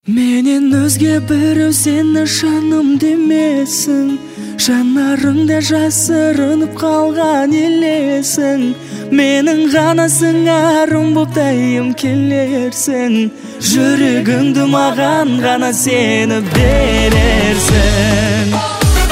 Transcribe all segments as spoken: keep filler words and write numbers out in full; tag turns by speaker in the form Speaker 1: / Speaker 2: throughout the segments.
Speaker 1: Менен өзге бирөө сени жаным демесин, жанарыңда жасырынып калган элесиң. Менің ғана сыңарым боп дайым келерсің, жүрегіңді маған ғана сені берерсің.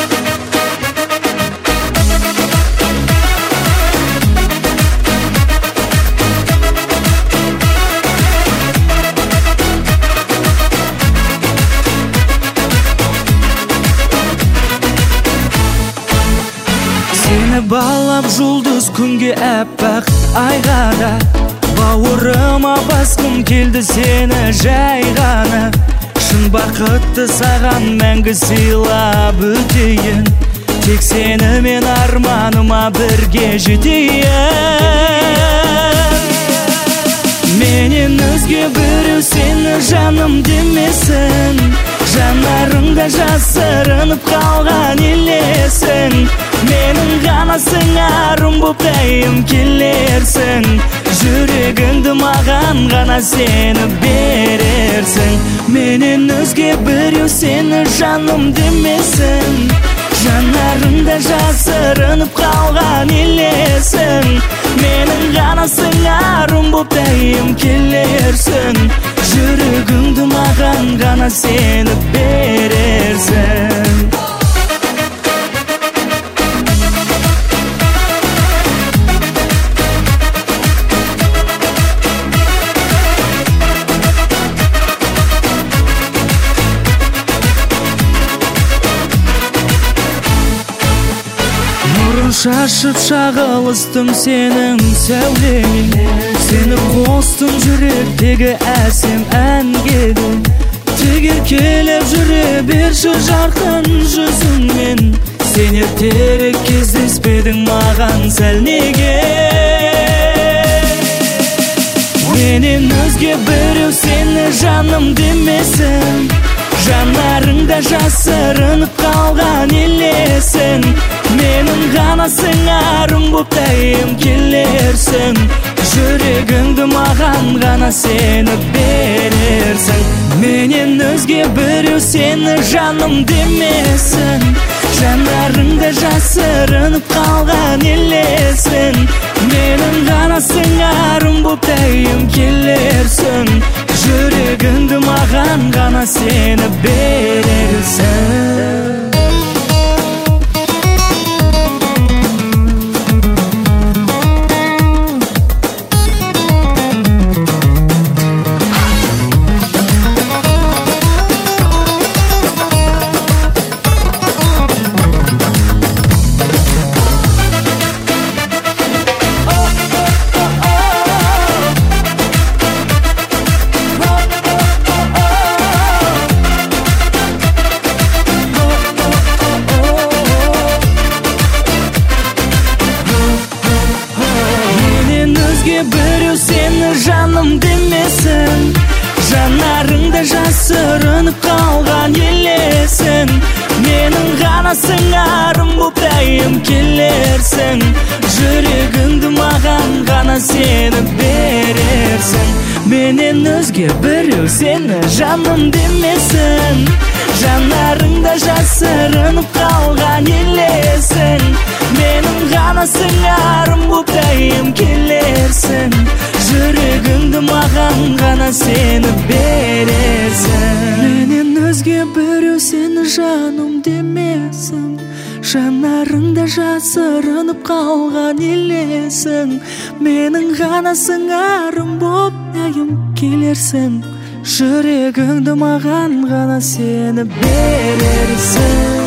Speaker 1: Seni bağlap жұлдыз күнге әппақ айға да, бауырыма басқым келді сені жай ғана. Шын бақытты саған мәңгі сыйлап өтейін, тек сені мен арманыма бірге жетейін. Менен өзге біреу сені жаным демесін, жанарыңда жасырынып қалған елесің. Менің ғана сыңарым боп дайым келерсің, жүрегіңді маған ғана сені берерсің. Менен өзге біреу сені жаным демесін, жанарыңда жасырынып қалған елесің. Менің ғана сыңарым боп дайым келерсің, жүрегіңді маған ғана сені берерсің. Шашып шағылыстым сенің сәулемен, сені қостым жүректегі әсем әнге де. Тегер келіп жүре берші жарқын жүзіңмен, сен ертерек кездеспедің маған сәл неге. Менен өзге біреу сені жаным демесін, жанарыңда жасырынып қалған елесің. Менің ғана сыңарым боп дайым келерсің, жүрегіңді маған ғана сені берерсің. Менен өзге біреу сені жаным демесін, жанарыңда жасырынып қалған елесің. Менің ғана сыңарым боп дайым келерсің, жүрегіңді маған ғана сені берерсің. Біреу сені жаным демесін, жанарыңда жасырынып қалған елесің. Менің ғана сыңарым боп дайым келерсің, жүрегіңді маған ғана сені берерсің. Менен өзге біреу сені жаным демесін, жанарыңда жасырынып қалған елесің. Менің ғана сыңарым боп дайым келерсің, жүрегіңді маған ғана сені берерсің. Менен өзге біреу сені жаным демесін, жанарыңда жасырынып қалған елесің. Менің ғана сыңарым боп дайым келерсің, жүрегіңді маған ғана сені берерсің.